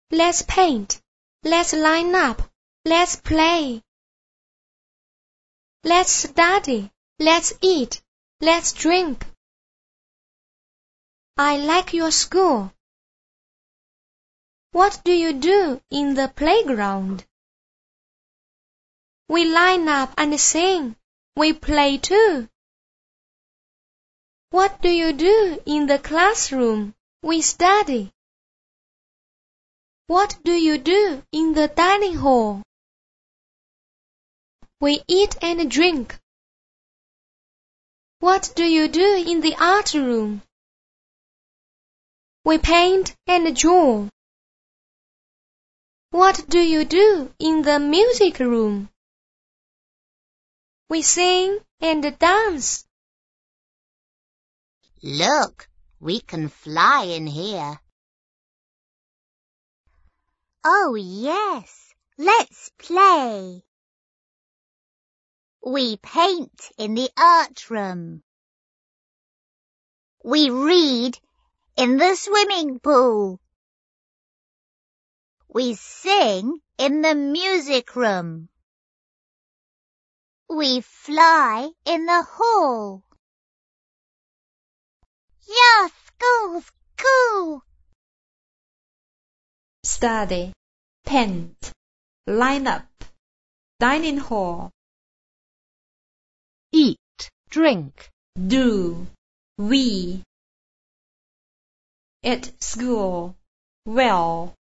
let's paint, let's line up, let's play. Let's study, let's eat, let's drink. I like your school. What do you do in the playground? We line up and sing. We play too. What do you do in the classroom? We study. What do you do in the dining hall? We eat and drink. What do you do in the art room? We paint and draw. What do you do in the music room? We sing and dance. Look, we can fly in here. Oh, yes, let's play. We paint in the art room. We read in the swimming pool. We sing in the music room. We fly in the hall. Yeah, school's cool. Study, paint, line up, dining hall. Eat, drink. Do, we. At school, well.